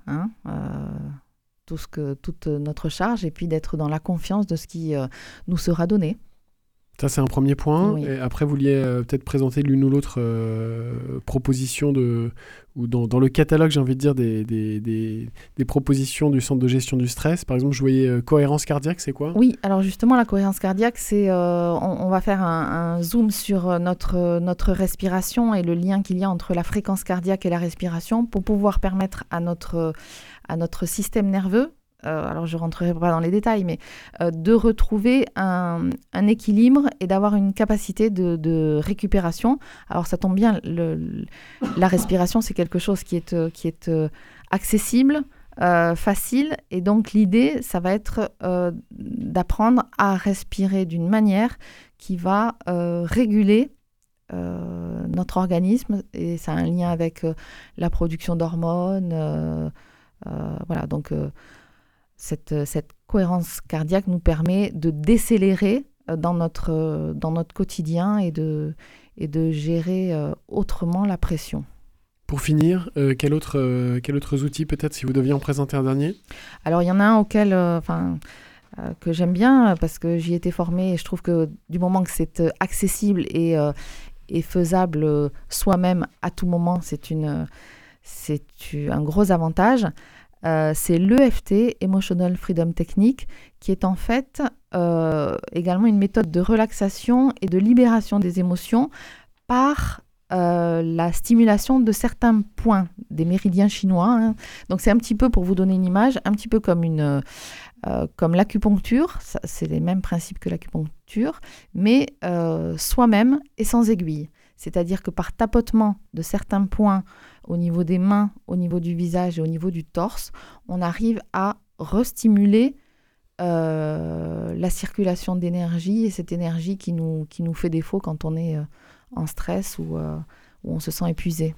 Speaker 3: toute notre charge, et puis d'être dans la confiance de ce qui nous sera donné.
Speaker 2: Ça, c'est un premier point.
Speaker 3: Oui.
Speaker 2: Et après, vous vouliez peut-être présenter l'une ou l'autre proposition ou dans le catalogue, j'ai envie de dire, des propositions du centre de gestion du stress. Par exemple, je voyais cohérence cardiaque, c'est quoi ?
Speaker 3: Oui, alors justement, la cohérence cardiaque, c'est on va faire un zoom sur notre respiration et le lien qu'il y a entre la fréquence cardiaque et la respiration pour pouvoir permettre à notre système nerveux, alors je ne rentrerai pas dans les détails, mais de retrouver un équilibre et d'avoir une capacité de récupération. Alors ça tombe bien, la respiration, c'est quelque chose qui est accessible, facile, et donc l'idée, ça va être d'apprendre à respirer d'une manière qui va réguler notre organisme, et ça a un lien avec la production d'hormones. Voilà, donc cette cohérence cardiaque nous permet de décélérer dans notre quotidien et de gérer autrement la pression.
Speaker 2: Pour finir, quels autres outils peut-être, si vous deviez en présenter un dernier ?
Speaker 3: Alors il y en a un auquel que j'aime bien, parce que j'y ai été formée, et je trouve que du moment que c'est accessible et faisable soi-même à tout moment, c'est un gros avantage. C'est l'EFT, Emotional Freedom Technique, qui est en fait également une méthode de relaxation et de libération des émotions par la stimulation de certains points des méridiens chinois. Donc c'est un petit peu, pour vous donner une image, un petit peu comme l'acupuncture. C'est les mêmes principes que l'acupuncture, mais soi-même et sans aiguille. C'est-à-dire que par tapotement de certains points au niveau des mains, au niveau du visage et au niveau du torse, on arrive à restimuler la circulation d'énergie, et cette énergie qui nous fait défaut quand on est en stress ou on se sent épuisé.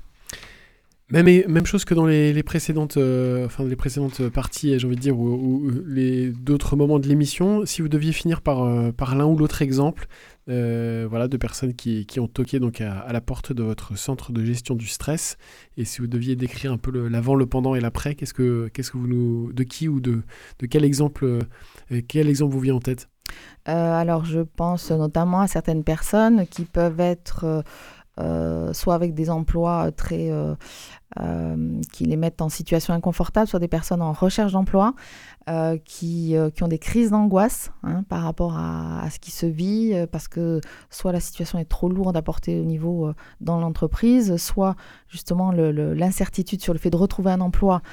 Speaker 2: Même chose que dans les précédentes parties, j'ai envie de dire, ou d'autres moments de l'émission. Si vous deviez finir par l'un ou l'autre exemple, de personnes qui ont toqué donc à la porte de votre centre de gestion du stress, et si vous deviez décrire un peu l'avant, le pendant et l'après, qu'est-ce que vous de qui ou de quel exemple vous vient en tête ?
Speaker 3: Alors je pense notamment à certaines personnes qui peuvent être soit avec des emplois qui les mettent en situation inconfortable, soit des personnes en recherche d'emploi qui ont des crises d'angoisse par rapport à ce qui se vit, parce que soit la situation est trop lourde à porter au niveau dans l'entreprise, soit justement l'incertitude sur le fait de retrouver un emploi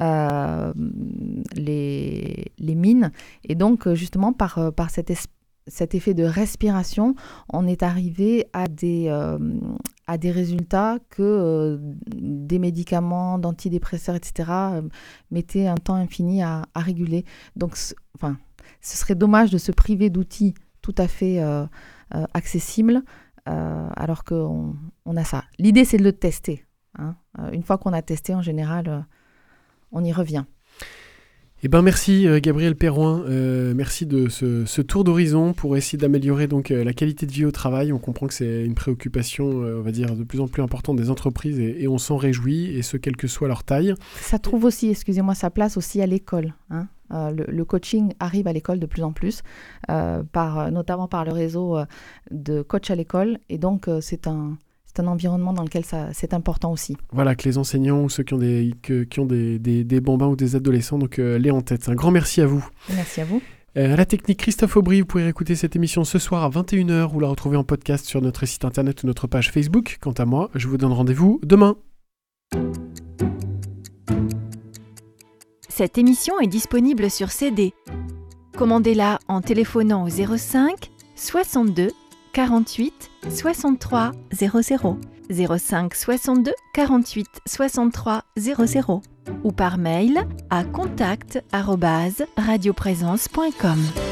Speaker 3: les mine. Et donc justement par cet effet de respiration, on est arrivé à des résultats que des médicaments, d'antidépresseurs, etc. mettaient un temps infini à réguler. Donc, ce serait dommage de se priver d'outils tout à fait accessibles, alors qu'on a ça. L'idée, c'est de le tester. Une fois qu'on a testé, en général, on y revient.
Speaker 2: Eh ben merci Gabrielle Perroin, merci de ce tour d'horizon pour essayer d'améliorer donc la qualité de vie au travail. On comprend que c'est une préoccupation, on va dire, de plus en plus importante des entreprises, et on s'en réjouit, et ce, quelle que soit leur taille.
Speaker 3: Ça trouve aussi, excusez-moi, sa place aussi à l'école. Le coaching arrive à l'école de plus en plus, notamment par le réseau de coach à l'école, et donc c'est un environnement dans lequel c'est important aussi. Voilà,
Speaker 2: que les enseignants ou ceux qui ont des bambins ou des adolescents l'aient en tête. Un grand merci à vous.
Speaker 3: Merci à vous.
Speaker 2: À la technique, Christophe Aubry. Vous pouvez réécouter cette émission ce soir à 21h ou la retrouver en podcast sur notre site internet ou notre page Facebook. Quant à moi, je vous donne rendez-vous demain.
Speaker 4: Cette émission est disponible sur CD. Commandez-la en téléphonant au 05 62 48 63 00, 05 62 48 63 00 ou par mail à contact@radioprésence.com.